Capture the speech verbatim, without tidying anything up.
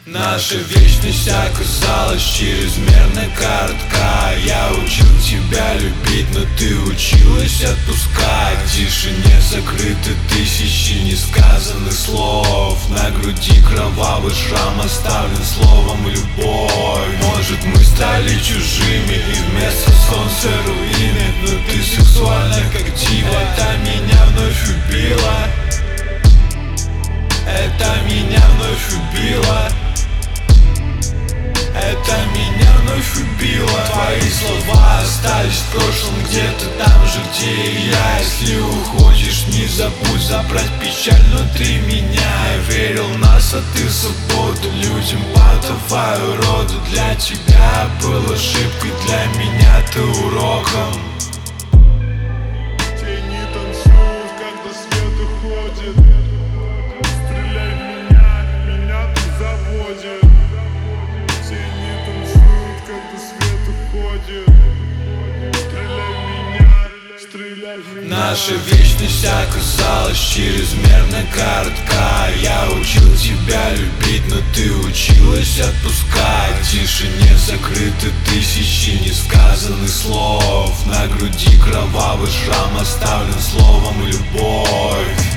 Наша вечность оказалась чрезмерно коротка. Я учил тебя любить, но ты училась отпускать. В тишине закрыты тысячи несказанных слов. На груди кровавый шрам оставлен словом любовь. Может, мы стали чужими, и вместо солнца руины. Но ты сексуальна, как дива. Это меня вновь убило. Это меня вновь убило. Это меня вновь убило. Твои слова остались в прошлом, где-то там же, где и я. Если уходишь, не забудь забрать печаль внутри меня. Я верил в нас, а ты в свободу. Людям подаваю роду. Для тебя был ошибкой, для меня ты уроком. Тени танцуют, когда свет уходит. Стреляй в меня, меня ты заводит. Тени танцуют, когда свет уходит. Стреляй в меня, стреляй в меня. Наша вечность оказалась чрезмерно коротка. Я учил тебя любить, но ты училась отпускать. В тишине закрыты тысячи несказанных слов. На груди кровавый шрам оставлен словом любовь.